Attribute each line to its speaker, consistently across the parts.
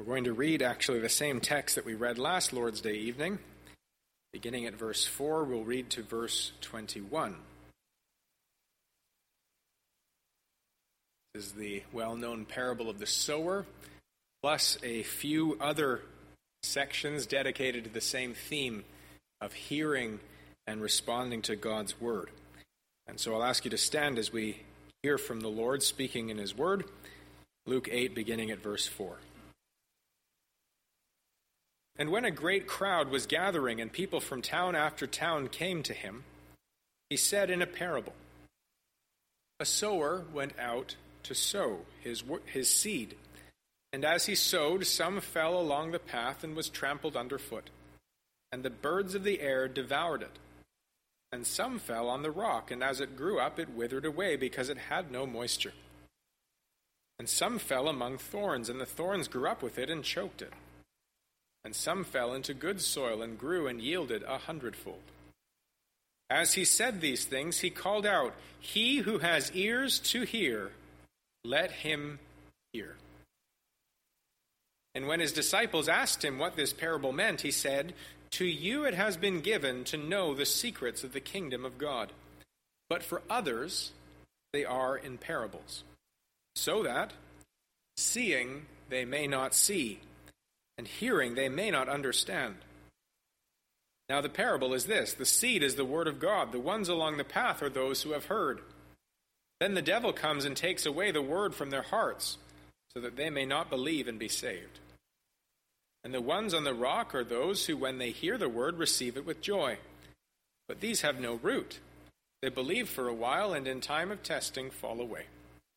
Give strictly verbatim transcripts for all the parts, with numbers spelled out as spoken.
Speaker 1: We're going to read actually the same text that we read last Lord's Day evening. Beginning at verse four, we'll read to verse twenty-one. This is the well-known parable of the sower, plus a few other sections dedicated to the same theme of hearing and responding to God's word. And so I'll ask you to stand as we hear from the Lord speaking in his word. Luke eight, beginning at verse four. And when a great crowd was gathering and people from town after town came to him, he said in a parable, "A sower went out to sow his, his seed. And as he sowed, some fell along the path and was trampled underfoot. And the birds of the air devoured it. And some fell on the rock, and as it grew up, it withered away because it had no moisture. And some fell among thorns, and the thorns grew up with it and choked it. And some fell into good soil and grew and yielded a hundredfold." As he said these things, he called out, "He who has ears to hear, let him hear." And when his disciples asked him what this parable meant, he said, "To you it has been given to know the secrets of the kingdom of God. But for others they are in parables, so that, seeing they may not see, and hearing they may not understand. Now the parable is this: the seed is the word of God. The ones along the path are those who have heard. Then the devil comes and takes away the word from their hearts, so that they may not believe and be saved. And the ones on the rock are those who, when they hear the word, receive it with joy. But these have no root. They believe for a while, and in time of testing fall away.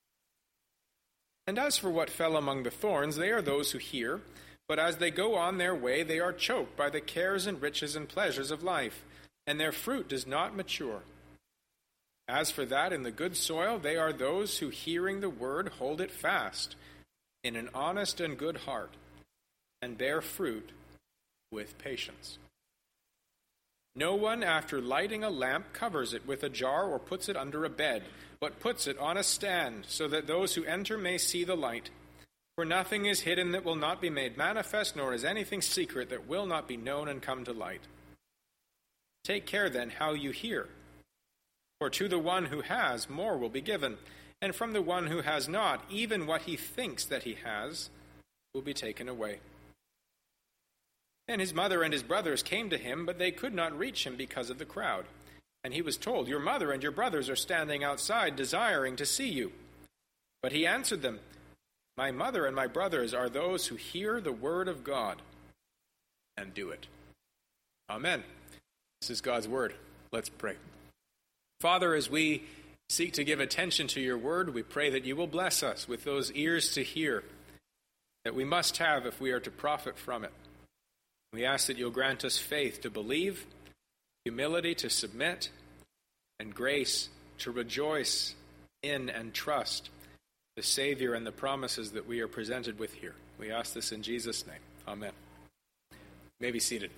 Speaker 1: And as for what fell among the thorns, they are those who hear, but as they go on their way, they are choked by the cares and riches and pleasures of life, and their fruit does not mature. As for that in the good soil, they are those who, hearing the word, hold it fast in an honest and good heart, and bear fruit with patience. No one, after lighting a lamp, covers it with a jar or puts it under a bed, but puts it on a stand, so that those who enter may see the light. For nothing is hidden that will not be made manifest, nor is anything secret that will not be known and come to light. Take care then how you hear. For to the one who has, more will be given, and from the one who has not, even what he thinks that he has will be taken away." And his mother and his brothers came to him, but they could not reach him because of the crowd. And he was told, "Your mother and your brothers are standing outside, desiring to see you." But he answered them, "My mother and my brothers are those who hear the word of God and do it." Amen. This is God's word. Let's pray. Father, as we seek to give attention to your word, we pray that you will bless us with those ears to hear that we must have if we are to profit from it. We ask that you'll grant us faith to believe, humility to submit, and grace to rejoice in and trust the Savior and the promises that we are presented with here. We ask this in Jesus' name. Amen. You may be seated.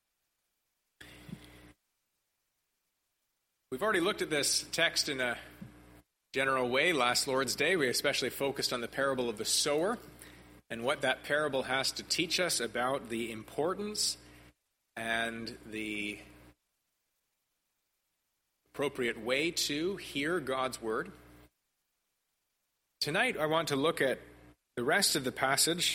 Speaker 1: We've already looked at this text in a general way last Lord's Day. We especially focused on the parable of the sower and what that parable has to teach us about the importance and the appropriate way to hear God's word. Tonight, I want to look at the rest of the passage,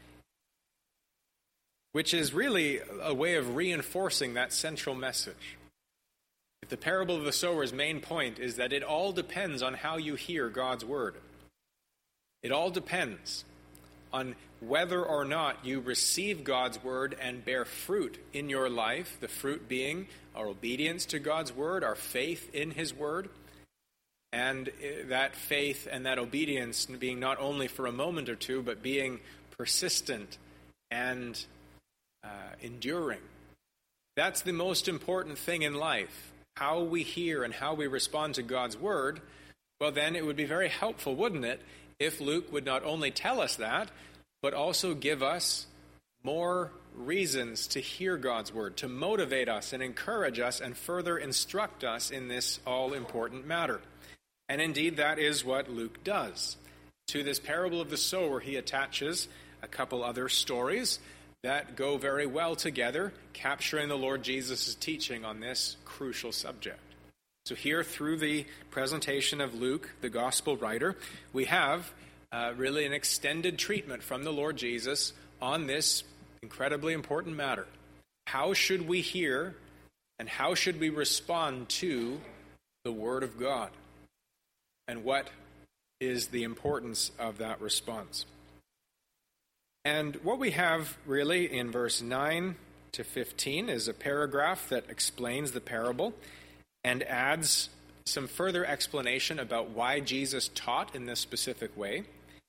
Speaker 1: which is really a way of reinforcing that central message. The parable of the sower's main point is that it all depends on how you hear God's word. It all depends on whether or not you receive God's word and bear fruit in your life, the fruit being our obedience to God's word, our faith in his word, and that faith and that obedience being not only for a moment or two, but being persistent and uh, enduring. That's the most important thing in life. How we hear and how we respond to God's word. Well, then it would be very helpful, wouldn't it, if Luke would not only tell us that, but also give us more reasons to hear God's word, to motivate us and encourage us and further instruct us in this all-important matter. And indeed, that is what Luke does. To this parable of the sower, he attaches a couple other stories that go very well together, capturing the Lord Jesus' teaching on this crucial subject. So here, through the presentation of Luke, the gospel writer, we have uh, really an extended treatment from the Lord Jesus on this incredibly important matter. How should we hear and how should we respond to the Word of God? And what is the importance of that response? And what we have really in verse nine to fifteen is a paragraph that explains the parable and adds some further explanation about why Jesus taught in this specific way.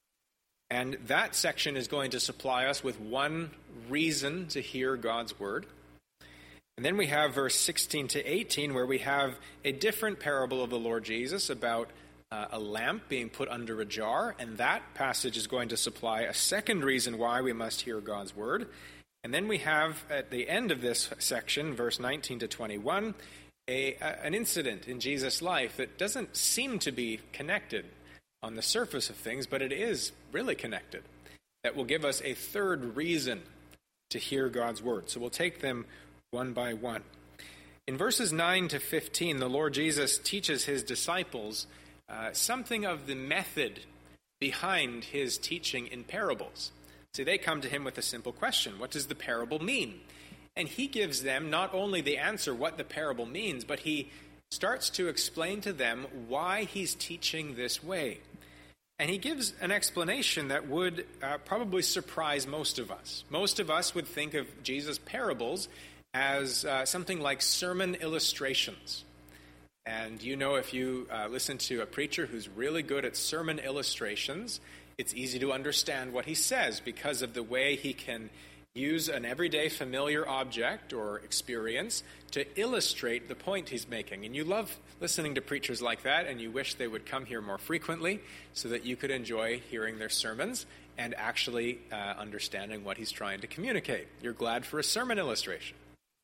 Speaker 1: And that section is going to supply us with one reason to hear God's word. And then we have verse sixteen to eighteen, where we have a different parable of the Lord Jesus about uh, a lamp being put under a jar. And that passage is going to supply a second reason why we must hear God's word. And then we have at the end of this section, verse nineteen to twenty-one, a, a, an incident in Jesus' life that doesn't seem to be connected on the surface of things, but it is really connected. That will give us a third reason to hear God's word. So we'll take them one by one. In verses nine to fifteen, the Lord Jesus teaches his disciples uh, something of the method behind his teaching in parables. So they come to him with a simple question: what does the parable mean? And he gives them not only the answer what the parable means, but he starts to explain to them why he's teaching this way. And he gives an explanation that would uh, probably surprise most of us. Most of us would think of Jesus' parables as uh, something like sermon illustrations. And you know, if you uh, listen to a preacher who's really good at sermon illustrations, it's easy to understand what he says because of the way he can use an everyday familiar object or experience to illustrate the point he's making. And you love listening to preachers like that, and you wish they would come here more frequently so that you could enjoy hearing their sermons and actually uh, understanding what he's trying to communicate. You're glad for a sermon illustration.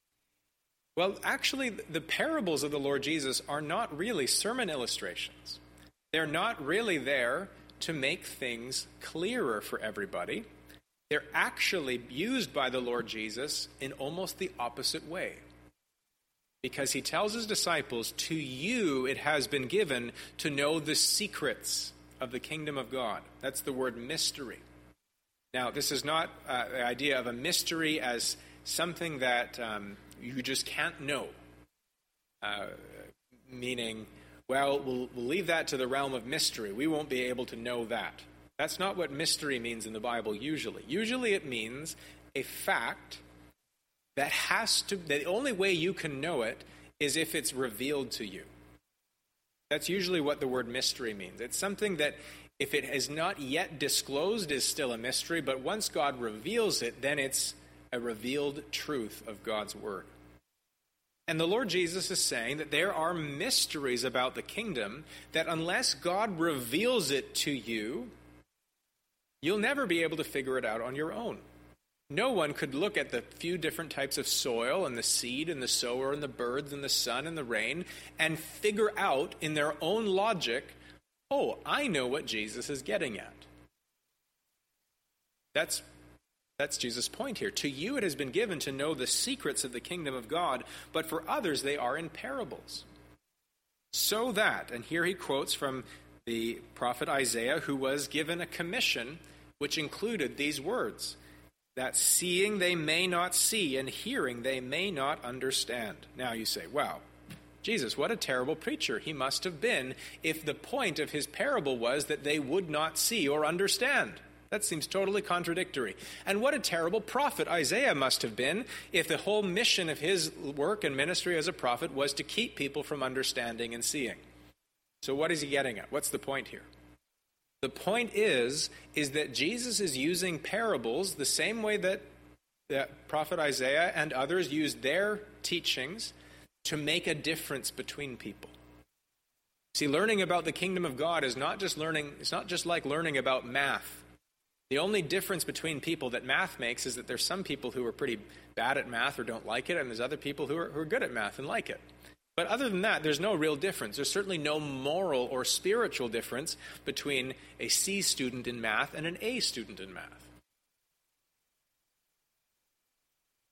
Speaker 1: Well, actually, the parables of the Lord Jesus are not really sermon illustrations. They're not really there to make things clearer for everybody. They're actually used by the Lord Jesus in almost the opposite way. Because he tells his disciples, to you it has been given to know the secrets of the kingdom of God. That's the word mystery. Now, this is not uh, the idea of a mystery as something that um, you just can't know. Uh, meaning, well, well, we'll leave that to the realm of mystery. We won't be able to know that. That's not what mystery means in the Bible usually. Usually it means a fact that has to, the only way you can know it is if it's revealed to you. That's usually what the word mystery means. It's something that if it is not yet disclosed is still a mystery, but once God reveals it, then it's a revealed truth of God's word. And the Lord Jesus is saying that there are mysteries about the kingdom that unless God reveals it to you, you'll never be able to figure it out on your own. No one could look at the few different types of soil and the seed and the sower and the birds and the sun and the rain and figure out in their own logic, oh, I know what Jesus is getting at. That's, that's Jesus' point here. To you it has been given to know the secrets of the kingdom of God, but for others they are in parables. So that, and here he quotes from the prophet Isaiah, who was given a commission which included these words, that seeing they may not see and hearing they may not understand. Now you say, wow, Jesus, what a terrible preacher he must have been if the point of his parable was that they would not see or understand. That seems totally contradictory. And what a terrible prophet Isaiah must have been if the whole mission of his work and ministry as a prophet was to keep people from understanding and seeing. So what is he getting at? What's the point here? The point is, is that Jesus is using parables the same way that the prophet Isaiah and others used their teachings to make a difference between people. See, learning about the kingdom of God is not just learning, it's not just like learning about math. The only difference between people that math makes is that there's some people who are pretty bad at math or don't like it, and there's other people who are, who are good at math and like it. But other than that, there's no real difference. There's certainly no moral or spiritual difference between a C student in math and an A student in math.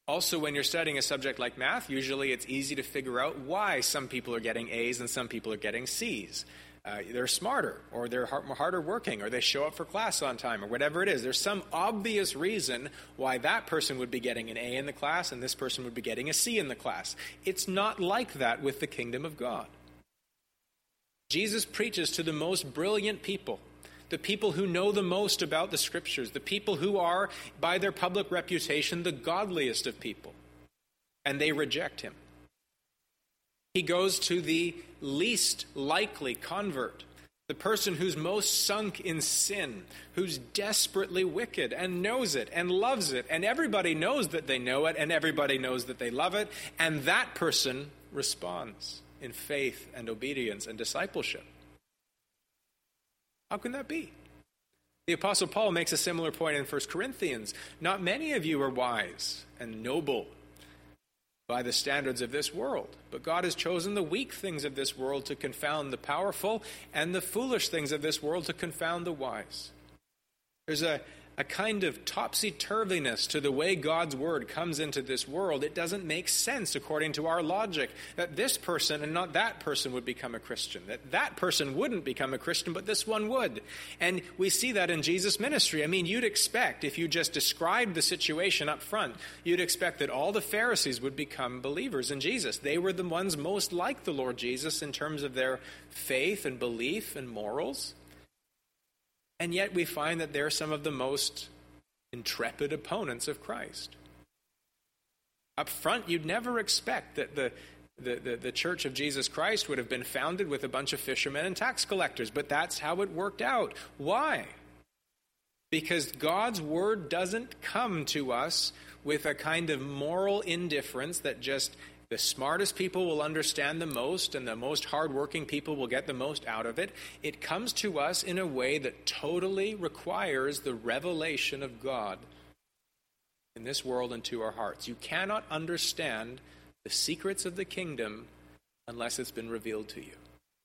Speaker 1: Also, when you're studying a subject like math, usually it's easy to figure out why some people are getting A's and some people are getting C's. Uh, they're smarter, or they're hard, harder working, or they show up for class on time, or whatever it is. There's some obvious reason why that person would be getting an A in the class and this person would be getting a C in the class. It's not like that with the kingdom of God. Jesus preaches to the most brilliant people, the people who know the most about the Scriptures, the people who are, by their public reputation, the godliest of people, and they reject him. He goes to the least likely convert, the person who's most sunk in sin, who's desperately wicked and knows it and loves it, and everybody knows that they know it, and everybody knows that they love it, and that person responds in faith and obedience and discipleship. How can that be? The Apostle Paul makes a similar point in First Corinthians. Not many of you are wise and noble by the standards of this world, but God has chosen the weak things of this world to confound the powerful, and the foolish things of this world to confound the wise. There's a, a kind of topsy-turviness to the way God's word comes into this world. It doesn't make sense according to our logic that this person and not that person would become a Christian, that that person wouldn't become a Christian, but this one would. And we see that in Jesus' ministry. I mean, you'd expect, if you just described the situation up front, you'd expect that all the Pharisees would become believers in Jesus. They were the ones most like the Lord Jesus in terms of their faith and belief and morals. And yet we find that they're some of the most intrepid opponents of Christ. Up front, you'd never expect that the, the, the, the Church of Jesus Christ would have been founded with a bunch of fishermen and tax collectors, but that's how it worked out. Why? Because God's word doesn't come to us with a kind of moral indifference that just the smartest people will understand the most and the most hardworking people will get the most out of it. It comes to us in a way that totally requires the revelation of God in this world and to our hearts. You cannot understand the secrets of the kingdom unless it's been revealed to you.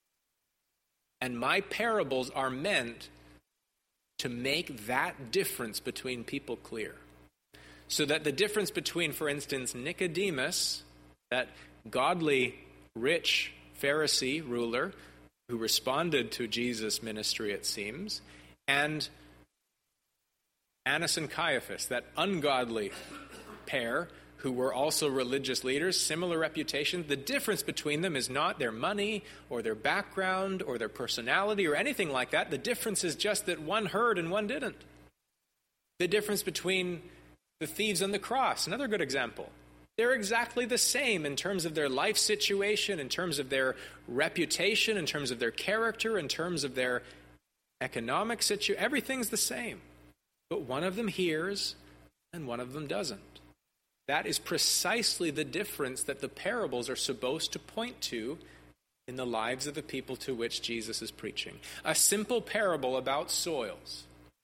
Speaker 1: And my parables are meant to make that difference between people clear. So that the difference between, for instance, Nicodemus, that godly, rich Pharisee ruler who responded to Jesus' ministry, it seems, and Annas and Caiaphas, that ungodly pair who were also religious leaders, similar reputation. The difference between them is not their money or their background or their personality or anything like that. The difference is just that one heard and one didn't. The difference between the thieves on the cross, another good example. They're exactly the same in terms of their life situation, in terms of their reputation, in terms of their character, in terms of their economic situation. Everything's the same. But one of them hears and one of them doesn't. That is precisely the difference that the parables are supposed to point to in the lives of the people to which Jesus is preaching. A simple parable about soils.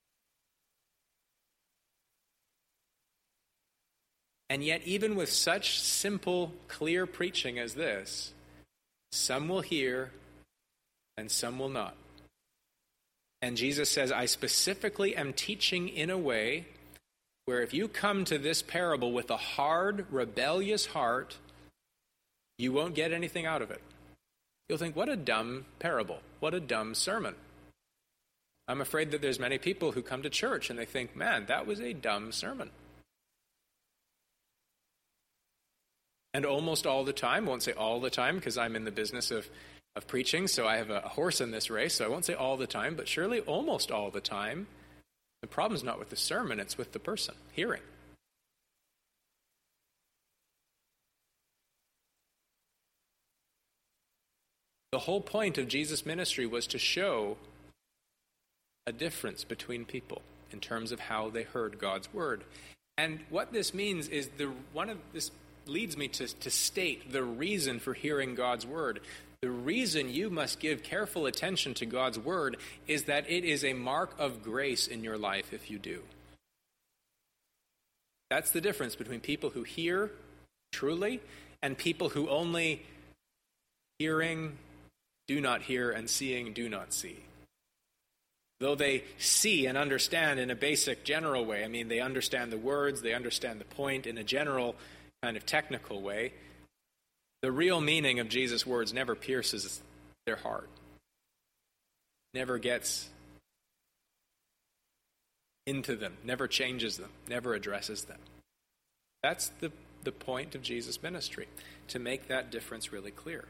Speaker 1: And yet, even with such simple, clear preaching as this, some will hear and some will not. And Jesus says, I specifically am teaching in a way where if you come to this parable with a hard, rebellious heart, you won't get anything out of it. You'll think, what a dumb parable. What a dumb sermon. I'm afraid that there's many people who come to church and they think, man, that was a dumb sermon. And almost all the time, I won't say all the time because I'm in the business of, of preaching, so I have a horse in this race, so I won't say all the time, but surely almost all the time, the problem's not with the sermon, it's with the person hearing. The whole point of Jesus' ministry was to show a difference between people in terms of how they heard God's word. And what this means is the one of this leads me to, to state the reason for hearing God's word. The reason you must give careful attention to God's word is that it is a mark of grace in your life if you do. That's the difference between people who hear truly and people who only hearing do not hear and seeing do not see. though they see and understand in a basic general way. I mean, they understand the words, they understand the point in a general kind of technical way. The real meaning of Jesus' words never pierces their heart, never gets into them, never changes them, never addresses them. That's the, the point of Jesus' ministry, to make that difference really clear.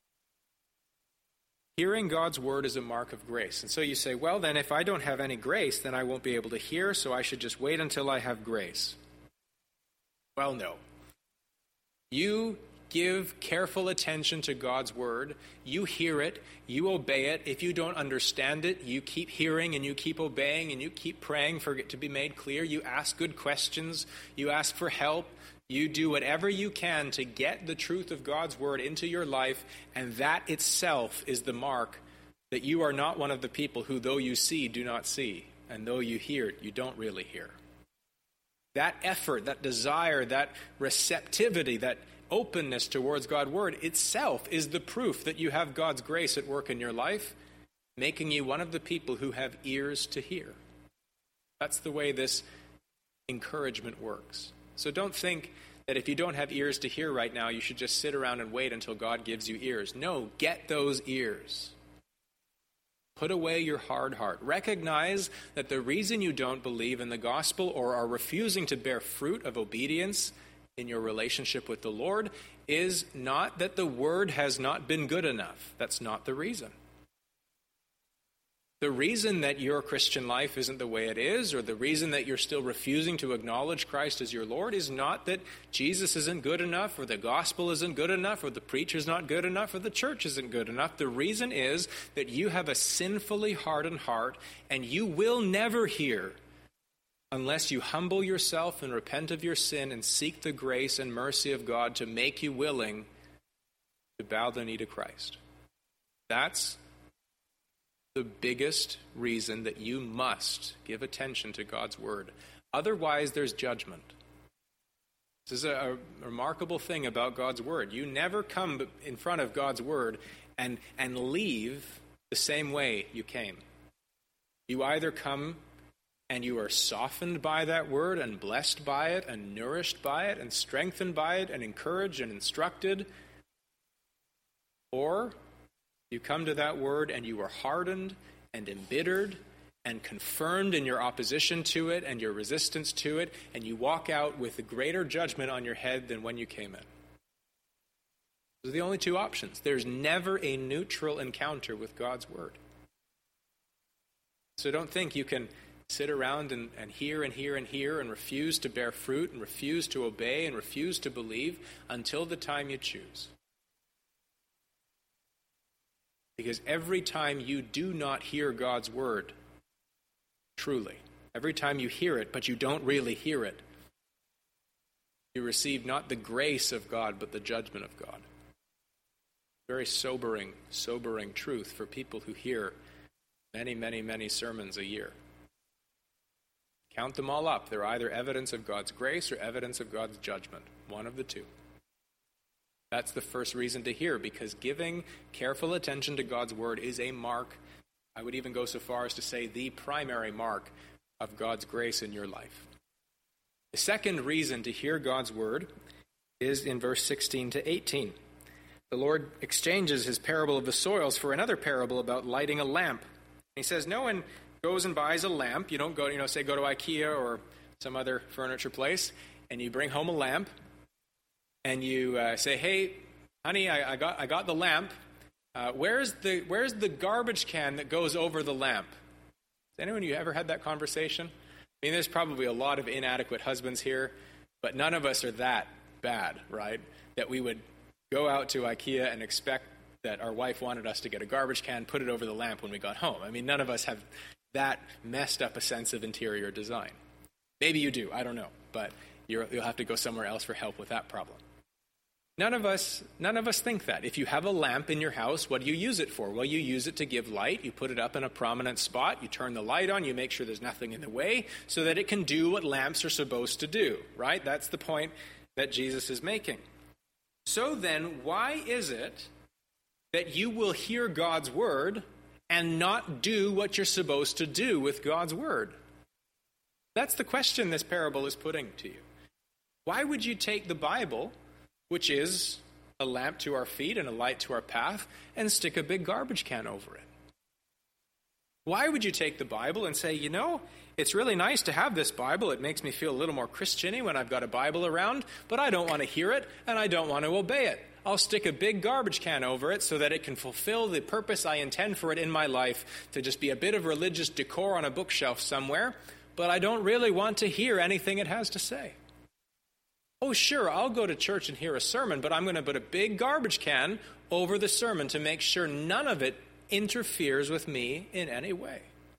Speaker 1: Hearing God's word is a mark of grace. And so you say, well, then if I don't have any grace, then I won't be able to hear, so I should just wait until I have grace. Well, no. You give careful attention to God's word. You hear it. You obey it. If you don't understand it, you keep hearing and you keep obeying and you keep praying for it to be made clear. You ask good questions. You ask for help. You do whatever you can to get the truth of God's word into your life, and that itself is the mark that you are not one of the people who, though you see, do not see, and though you hear, you don't really hear. That effort, that desire, that receptivity, that openness towards God's word itself is the proof that you have God's grace at work in your life, making you one of the people who have ears to hear. That's the way this encouragement works. So don't think that if you don't have ears to hear right now, you should just sit around and wait until God gives you ears. No, get those ears. Put away your hard heart. Recognize that the reason you don't believe in the gospel or are refusing to bear fruit of obedience in your relationship with the Lord is not that the word has not been good enough. That's not the reason. The reason that your Christian life isn't the way it is, or the reason that you're still refusing to acknowledge Christ as your Lord, is not that Jesus isn't good enough, or the gospel isn't good enough, or the preacher's not good enough, or the church isn't good enough. The reason is that you have a sinfully hardened heart, and you will never hear unless you humble yourself and repent of your sin and seek the grace and mercy of God to make you willing to bow the knee to Christ. That's the biggest reason that you must give attention to God's word. Otherwise, there's judgment. This is a, a remarkable thing about God's word. You never come in front of God's word and, and leave the same way you came. You either come and you are softened by that word and blessed by it and nourished by it and strengthened by it and encouraged and instructed, or you come to that word and you are hardened and embittered and confirmed in your opposition to it and your resistance to it, and you walk out with a greater judgment on your head than when you came in. Those are the only two options. There's never a neutral encounter with God's word. So don't think you can sit around and, and hear and hear and hear and refuse to bear fruit and refuse to obey and refuse to believe until the time you choose. Because every time you do not hear God's word, truly, every time you hear it, but you don't really hear it, you receive not the grace of God, but the judgment of God. Very sobering, sobering truth for people who hear many, many, many sermons a year. Count them all up. They're either evidence of God's grace or evidence of God's judgment. One of the two. That's the first reason to hear, because giving careful attention to God's word is a mark, I would even go so far as to say the primary mark of God's grace in your life. The second reason to hear God's word is in verse sixteen to eighteen. The Lord exchanges his parable of the soils for another parable about lighting a lamp. He says, no one goes and buys a lamp. You don't go, you know, say go to IKEA or some other furniture place, and you bring home a lamp. And you uh, say, "Hey, honey, I, I got I got the lamp. Uh, where's the where's the garbage can that goes over the lamp?" Has anyone you ever had that conversation? I mean, there's probably a lot of inadequate husbands here, but none of us are that bad, right? That we would go out to IKEA and expect that our wife wanted us to get a garbage can, put it over the lamp when we got home. I mean, none of us have that messed up a sense of interior design. Maybe you do. I don't know, but you're, you'll have to go somewhere else for help with that problem. None of us none of us think that. If you have a lamp in your house, what do you use it for? Well, you use it to give light. You put it up in a prominent spot. You turn the light on. You make sure there's nothing in the way so that it can do what lamps are supposed to do, right? That's the point that Jesus is making. So then, why is it that you will hear God's word and not do what you're supposed to do with God's word? That's the question this parable is putting to you. Why would you take the Bible, which is a lamp to our feet and a light to our path, and stick a big garbage can over it? Why would you take the Bible and say, you know, it's really nice to have this Bible. It makes me feel a little more Christian-y when I've got a Bible around, but I don't want to hear it and I don't want to obey it. I'll stick a big garbage can over it so that it can fulfill the purpose I intend for it in my life, to just be a bit of religious decor on a bookshelf somewhere, but I don't really want to hear anything it has to say. Oh, sure, I'll go to church and hear a sermon, but I'm going to put a big garbage can over the sermon to make sure none of it interferes with me in any way.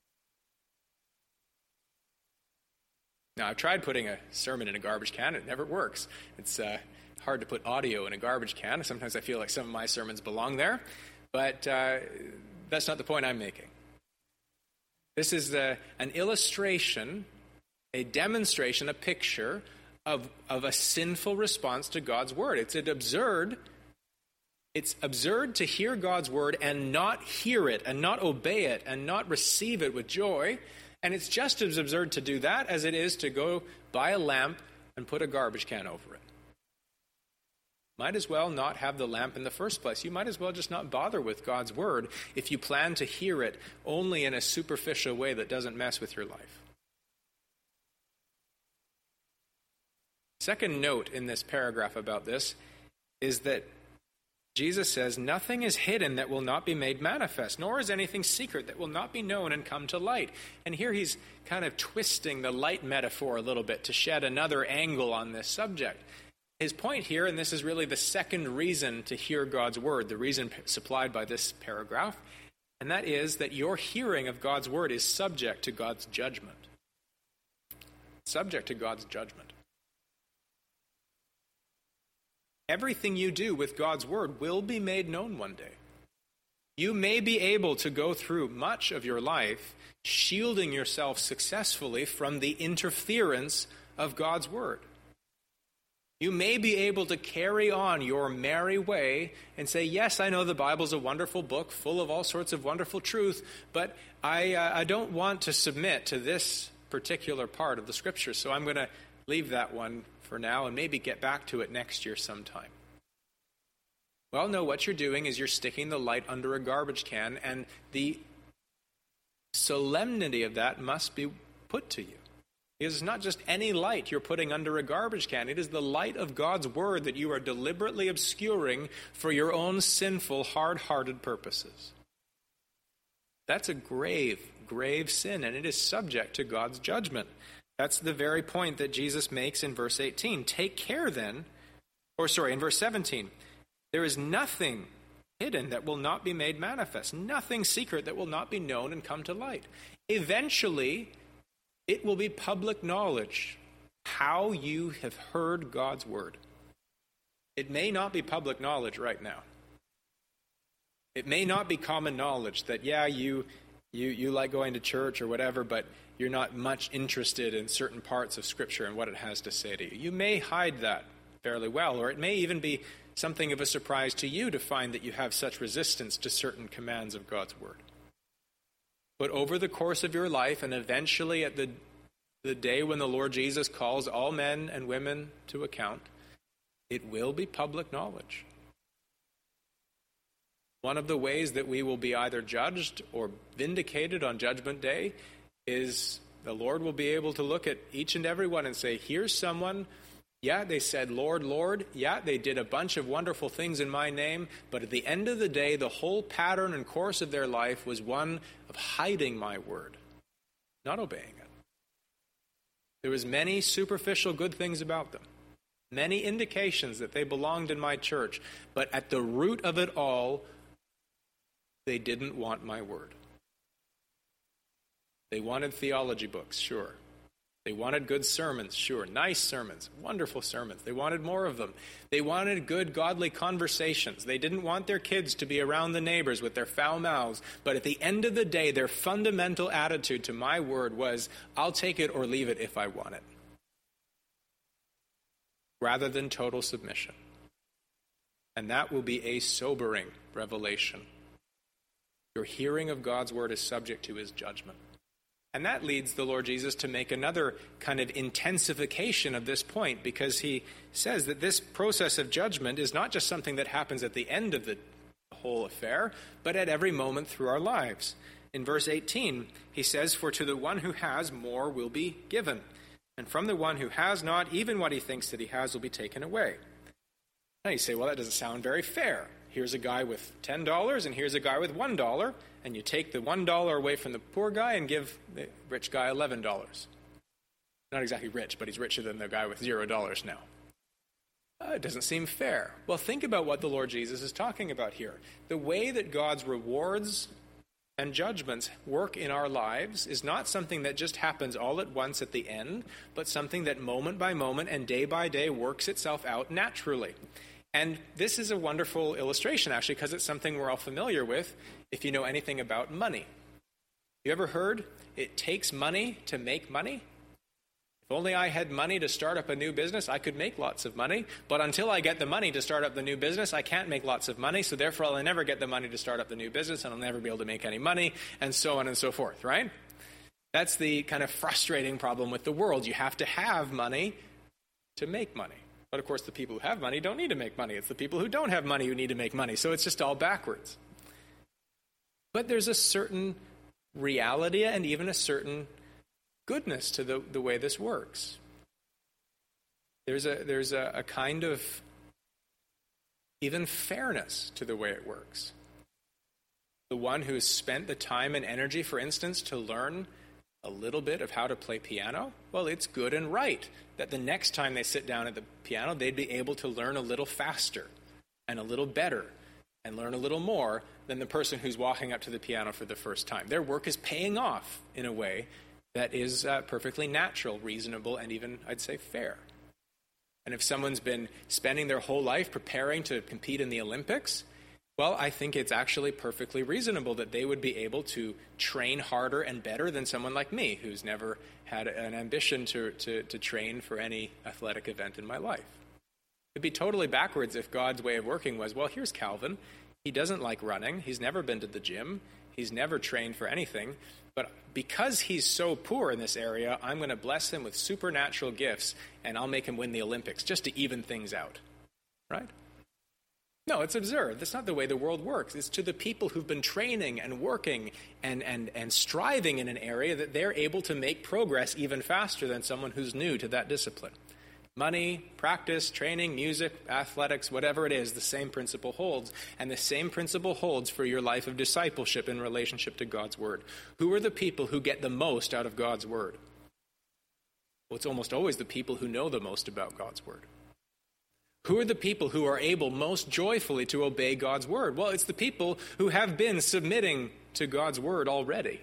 Speaker 1: Now, I've tried putting a sermon in a garbage can. It never works. It's uh, hard to put audio in a garbage can. Sometimes I feel like some of my sermons belong there, but uh, that's not the point I'm making. This is uh, an illustration, a demonstration, a picture of, of a sinful response to God's word. It's an absurd It's absurd to hear God's word and not hear it and not obey it and not receive it with joy. And it's just as absurd to do that as it is to go buy a lamp and put a garbage can over it. Might as well not have the lamp in the first place. You might as well just not bother with God's word if you plan to hear it only in a superficial way that doesn't mess with your life. Second note in this paragraph about this is that Jesus says, nothing is hidden that will not be made manifest, nor is anything secret that will not be known and come to light. And here he's kind of twisting the light metaphor a little bit to shed another angle on this subject. His point here, and this is really the second reason to hear God's word, the reason supplied by this paragraph, and that is that your hearing of God's word is subject to God's judgment. Subject to God's judgment. Everything you do with God's word will be made known one day. You may be able to go through much of your life shielding yourself successfully from the interference of God's word. You may be able to carry on your merry way and say, yes, I know the Bible's a wonderful book full of all sorts of wonderful truth, but I, uh, I don't want to submit to this particular part of the Scripture, so I'm going to leave that one for now and maybe get back to it next year sometime. Well, no, what you're doing is you're sticking the light under a garbage can, and the solemnity of that must be put to you. Because it's not just any light you're putting under a garbage can. It is the light of God's word that you are deliberately obscuring for your own sinful, hard-hearted purposes. That's a grave, grave sin, and it is subject to God's judgment. That's the very point that Jesus makes in verse eighteen. Take care then, or sorry, in verse seventeen, there is nothing hidden that will not be made manifest, nothing secret that will not be known and come to light. Eventually, it will be public knowledge how you have heard God's word. It may not be public knowledge right now. It may not be common knowledge that, yeah, you you you like going to church or whatever, but you're not much interested in certain parts of Scripture and what it has to say to you. You may hide that fairly well, or it may even be something of a surprise to you to find that you have such resistance to certain commands of God's word. But over the course of your life, and eventually at the, the day when the Lord Jesus calls all men and women to account, it will be public knowledge. One of the ways that we will be either judged or vindicated on Judgment Day is the Lord will be able to look at each and every one and say, here's someone, yeah, they said, Lord, Lord, yeah, they did a bunch of wonderful things in my name, but at the end of the day, the whole pattern and course of their life was one of hiding my word, not obeying it. There was many superficial good things about them, many indications that they belonged in my church, but at the root of it all, they didn't want my word. They wanted theology books, sure. They wanted good sermons, sure. Nice sermons, wonderful sermons. They wanted more of them. They wanted good, godly conversations. They didn't want their kids to be around the neighbors with their foul mouths. But at the end of the day, their fundamental attitude to my word was, I'll take it or leave it if I want it. Rather than total submission. And that will be a sobering revelation. Your hearing of God's word is subject to his judgment. And that leads the Lord Jesus to make another kind of intensification of this point, because he says that this process of judgment is not just something that happens at the end of the whole affair, but at every moment through our lives. In verse eighteen, he says, "For to the one who has, more will be given. And from the one who has not, even what he thinks that he has will be taken away." Now you say, well, that doesn't sound very fair. Here's a guy with ten dollars and here's a guy with one dollar, and you take the one dollar away from the poor guy and give the rich guy eleven dollars. Not exactly rich, but he's richer than the guy with zero dollars now. Uh, it doesn't seem fair. Well, think about what the Lord Jesus is talking about here. The way that God's rewards and judgments work in our lives is not something that just happens all at once at the end, but something that moment by moment and day by day works itself out naturally. And this is a wonderful illustration, actually, because it's something we're all familiar with if you know anything about money. You ever heard it takes money to make money? If only I had money to start up a new business, I could make lots of money. But until I get the money to start up the new business, I can't make lots of money. So therefore, I'll never get the money to start up the new business, and I'll never be able to make any money, and so on and so forth, right? That's the kind of frustrating problem with the world. You have to have money to make money. But of course, the people who have money don't need to make money. It's the people who don't have money who need to make money. So it's just all backwards. But there's a certain reality and even a certain goodness to the, the way this works. There's a there's a, a kind of even fairness to the way it works. The one who has spent the time and energy, for instance, to learn a little bit of how to play piano, well, it's good and right that the next time they sit down at the piano, they'd be able to learn a little faster and a little better and learn a little more than the person who's walking up to the piano for the first time. Their work is paying off in a way that is uh, perfectly natural, reasonable, and even, I'd say, fair. And if someone's been spending their whole life preparing to compete in the Olympics, well, I think it's actually perfectly reasonable that they would be able to train harder and better than someone like me, who's never had an ambition to, to, to train for any athletic event in my life. It'd be totally backwards if God's way of working was, well, here's Calvin. He doesn't like running. He's never been to the gym. He's never trained for anything. But because he's so poor in this area, I'm going to bless him with supernatural gifts, and I'll make him win the Olympics just to even things out. Right? No, it's absurd. That's not the way the world works. It's to the people who've been training and working and, and, and striving in an area that they're able to make progress even faster than someone who's new to that discipline. Money, practice, training, music, athletics, whatever it is, the same principle holds. And the same principle holds for your life of discipleship in relationship to God's Word. Who are the people who get the most out of God's Word? Well, it's almost always the people who know the most about God's Word. Who are the people who are able most joyfully to obey God's Word? Well, it's the people who have been submitting to God's Word already.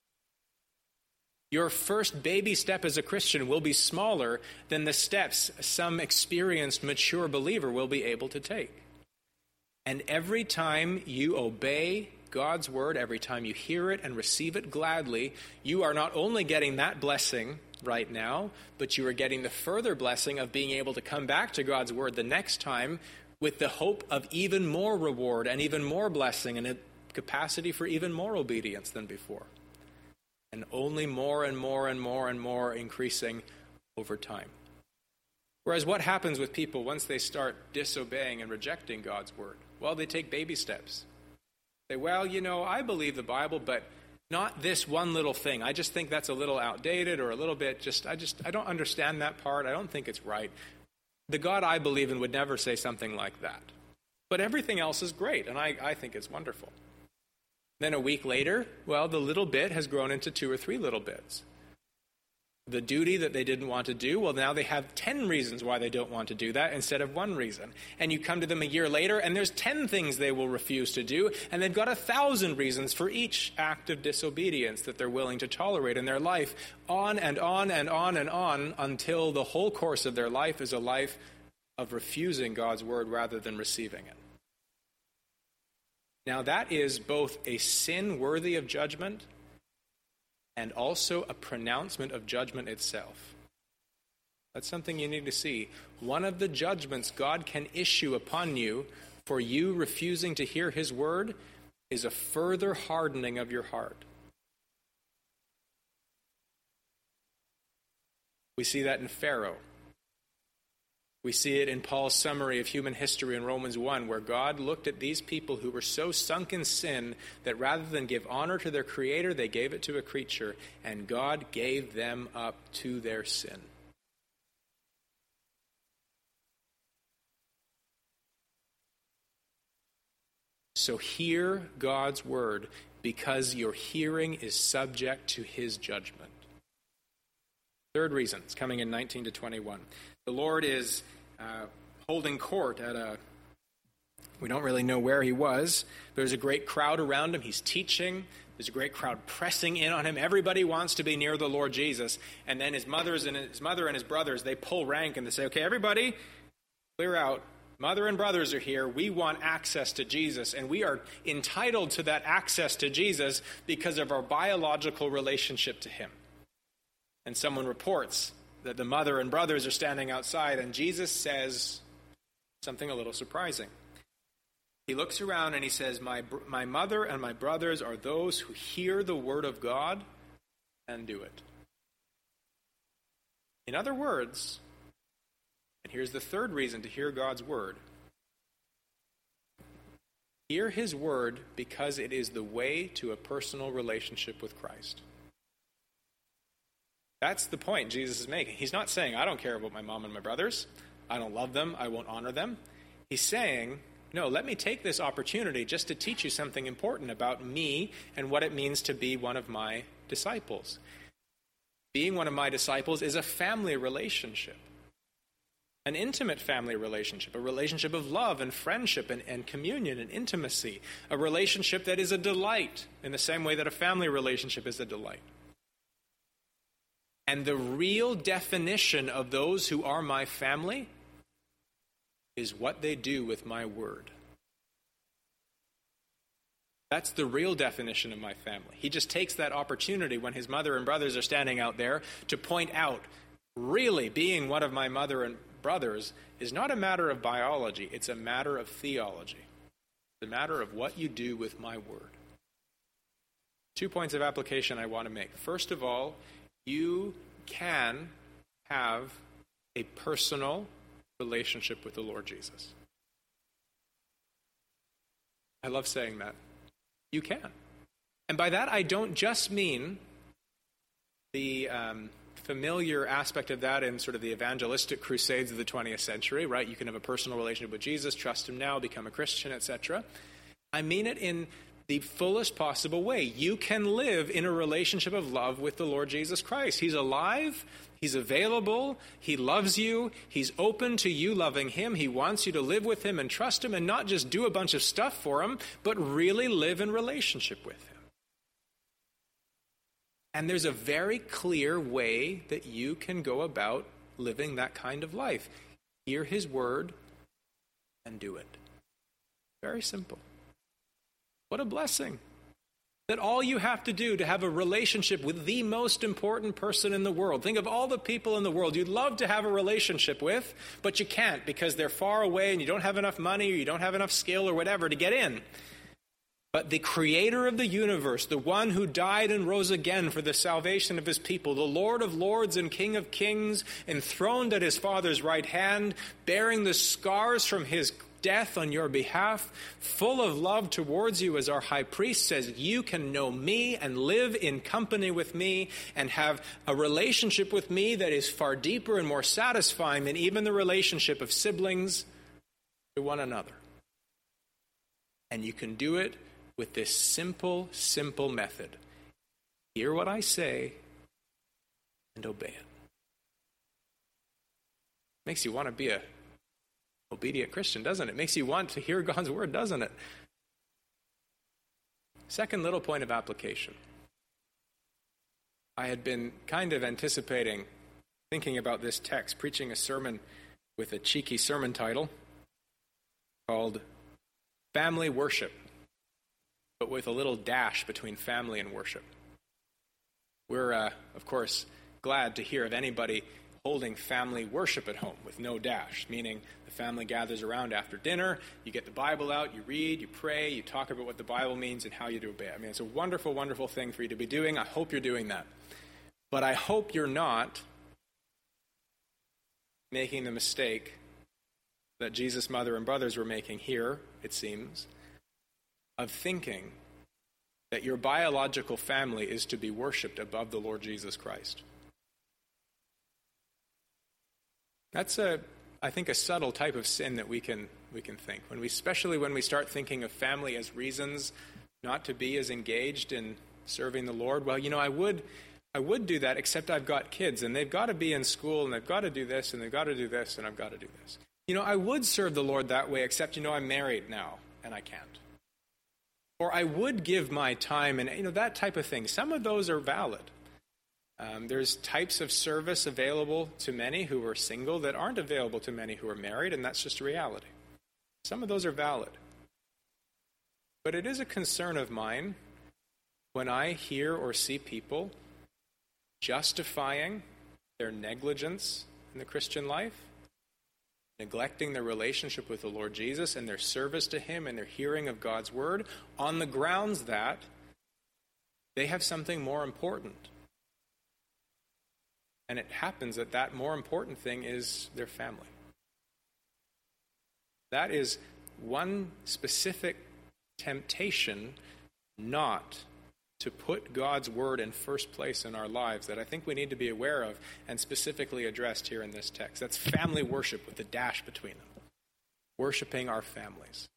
Speaker 1: Your first baby step as a Christian will be smaller than the steps some experienced, mature believer will be able to take. And every time you obey God's Word, every time you hear it and receive it gladly, you are not only getting that blessing right now, but you are getting the further blessing of being able to come back to God's Word the next time with the hope of even more reward and even more blessing and a capacity for even more obedience than before. And only more and more and more and more increasing over time. Whereas what happens with people once they start disobeying and rejecting God's Word? Well, they take baby steps. They say, well, you know, I believe the Bible, but not this one little thing. I just think that's a little outdated or a little bit just, I just, I don't understand that part. I don't think it's right. The God I believe in would never say something like that. But everything else is great, and I, I think it's wonderful. Then a week later, well, the little bit has grown into two or three little bits. The duty that they didn't want to do, well, now they have ten reasons why they don't want to do that instead of one reason. And you come to them a year later, and there's ten things they will refuse to do, and they've got a thousand reasons for each act of disobedience that they're willing to tolerate in their life, on and on and on and on, until the whole course of their life is a life of refusing God's Word rather than receiving it. Now, that is both a sin worthy of judgment and also a pronouncement of judgment itself. That's something you need to see. One of the judgments God can issue upon you for you refusing to hear His Word is a further hardening of your heart. We see that in Pharaoh. We see it in Paul's summary of human history in Romans one, where God looked at these people who were so sunk in sin that rather than give honor to their Creator, they gave it to a creature, and God gave them up to their sin. So hear God's word, because your hearing is subject to his judgment. Third reason, it's coming in nineteen to twenty-one. The Lord is uh, holding court at a, we don't really know where he was. There's a great crowd around him. He's teaching. There's a great crowd pressing in on him. Everybody wants to be near the Lord Jesus. And then his mothers and his mother and his brothers, they pull rank and they say, okay, everybody, clear out. Mother and brothers are here. We want access to Jesus, and we are entitled to that access to Jesus because of our biological relationship to him. And someone reports that the mother and brothers are standing outside, and Jesus says something a little surprising. He looks around and he says, my, my mother and my brothers are those who hear the word of God and do it. In other words, and here's the third reason to hear God's word. Hear his word because it is the way to a personal relationship with Christ. That's the point Jesus is making. He's not saying, I don't care about my mom and my brothers. I don't love them. I won't honor them. He's saying, no, let me take this opportunity just to teach you something important about me and what it means to be one of my disciples. Being one of my disciples is a family relationship. An intimate family relationship, a relationship of love and friendship and, and communion and intimacy, a relationship that is a delight in the same way that a family relationship is a delight. And the real definition of those who are my family is what they do with my word. That's the real definition of my family. He just takes that opportunity when his mother and brothers are standing out there to point out, really being one of my mother and brothers is not a matter of biology, it's a matter of theology. It's a matter of what you do with my word. Two points of application I want to make. First of all, you can have a personal relationship with the Lord Jesus. I love saying that. You can. And by that, I don't just mean the um, familiar aspect of that in sort of the evangelistic crusades of the twentieth century, right? You can have a personal relationship with Jesus, trust him now, become a Christian, et cetera. I mean it in the fullest possible way. You can live in a relationship of love with the Lord Jesus Christ. He's alive. He's available. He loves you. He's open to you loving him. He wants you to live with him and trust him and not just do a bunch of stuff for him, but really live in relationship with him. And there's a very clear way that you can go about living that kind of life. Hear his word and do it. Very simple. What a blessing. That all you have to do to have a relationship with the most important person in the world. Think of all the people in the world you'd love to have a relationship with, but you can't because they're far away and you don't have enough money or you don't have enough skill or whatever to get in. But the creator of the universe, the one who died and rose again for the salvation of his people, the Lord of lords and King of kings, enthroned at his Father's right hand, bearing the scars from his death on your behalf, full of love towards you as our high priest says, you can know me and live in company with me and have a relationship with me that is far deeper and more satisfying than even the relationship of siblings to one another. And you can do it with this simple, simple method. Hear what I say and obey it. Makes you want to be a obedient Christian, doesn't it? It makes you want to hear God's word, doesn't it? Second little point of application. I had been kind of anticipating, thinking about this text, preaching a sermon with a cheeky sermon title called Family Worship, but with a little dash between family and worship. We're, uh, of course, glad to hear of anybody holding family worship at home with no dash, meaning the family gathers around after dinner, you get the Bible out, you read, you pray, you talk about what the Bible means and how you do obey. I mean, it's a wonderful, wonderful thing for you to be doing. I hope you're doing that. But I hope you're not making the mistake that Jesus' mother and brothers were making here, it seems, of thinking that your biological family is to be worshipped above the Lord Jesus Christ. That's a, I think, a subtle type of sin that we can we can think. When we, especially when we start thinking of family as reasons not to be as engaged in serving the Lord. Well, you know, I would I would do that, except I've got kids, and they've got to be in school, and they've got to do this, and they've got to do this, and I've got to do this. You know, I would serve the Lord that way, except, you know, I'm married now, and I can't. Or I would give my time, and, you know, that type of thing. Some of those are valid. Um, there's types of service available to many who are single that aren't available to many who are married, and that's just a reality. Some of those are valid. But it is a concern of mine when I hear or see people justifying their negligence in the Christian life, neglecting their relationship with the Lord Jesus and their service to him and their hearing of God's word on the grounds that they have something more important. And it happens that that more important thing is their family. That is one specific temptation not to put God's word in first place in our lives that I think we need to be aware of and specifically addressed here in this text. That's family worship with a dash between them. Worshiping our families.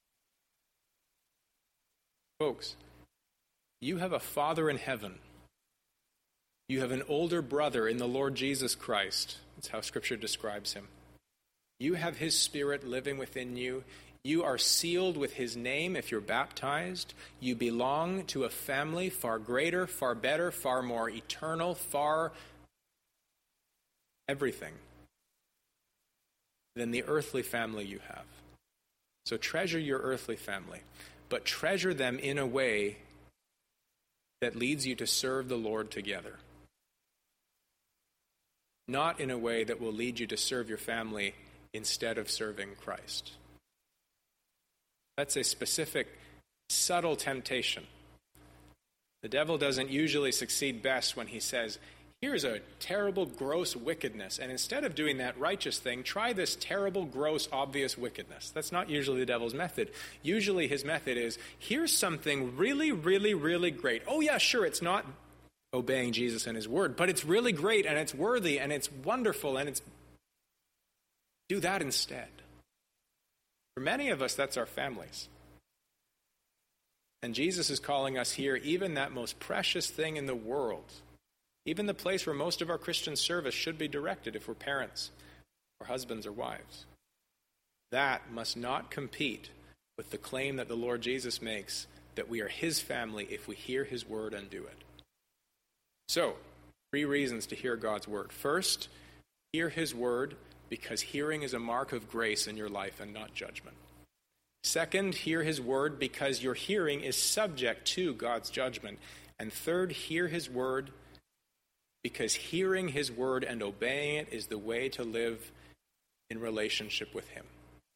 Speaker 1: Folks, you have a Father in heaven. You have an older brother in the Lord Jesus Christ. That's how Scripture describes him. You have his Spirit living within you. You are sealed with his name if you're baptized. You belong to a family far greater, far better, far more eternal, far everything than the earthly family you have. So treasure your earthly family, but treasure them in a way that leads you to serve the Lord together. Not in a way that will lead you to serve your family instead of serving Christ. That's a specific, subtle temptation. The devil doesn't usually succeed best when he says, here's a terrible, gross wickedness, and instead of doing that righteous thing, try this terrible, gross, obvious wickedness. That's not usually the devil's method. Usually his method is, here's something really, really, really great. Oh yeah, sure, it's not obeying Jesus and his word, but it's really great, and it's worthy, and it's wonderful, and it's... do that instead. For many of us, that's our families. And Jesus is calling us here, even that most precious thing in the world, even the place where most of our Christian service should be directed if we're parents or husbands or wives. That must not compete with the claim that the Lord Jesus makes that we are his family if we hear his word and do it. So, three reasons to hear God's word. First, hear his word because hearing is a mark of grace in your life and not judgment. Second, hear his word because your hearing is subject to God's judgment. And third, hear his word because hearing his word and obeying it is the way to live in relationship with him.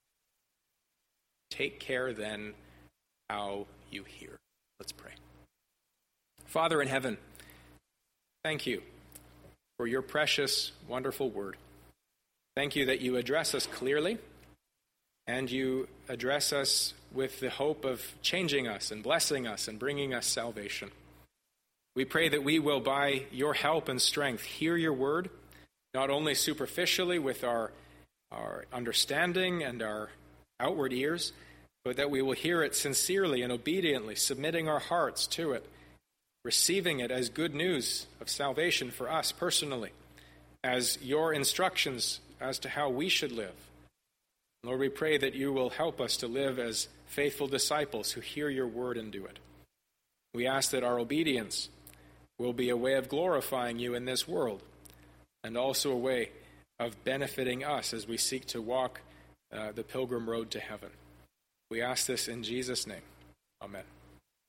Speaker 1: Take care then how you hear. Let's pray. Father in heaven, thank you for your precious, wonderful word. Thank you that you address us clearly and you address us with the hope of changing us and blessing us and bringing us salvation. We pray that we will, by your help and strength, hear your word, not only superficially with our, our understanding and our outward ears, but that we will hear it sincerely and obediently, submitting our hearts to it, receiving it as good news of salvation for us personally, as your instructions as to how we should live. Lord, we pray that you will help us to live as faithful disciples who hear your word and do it. We ask that our obedience will be a way of glorifying you in this world and also a way of benefiting us as we seek to walk uh, the pilgrim road to heaven. We ask this in Jesus' name. Amen.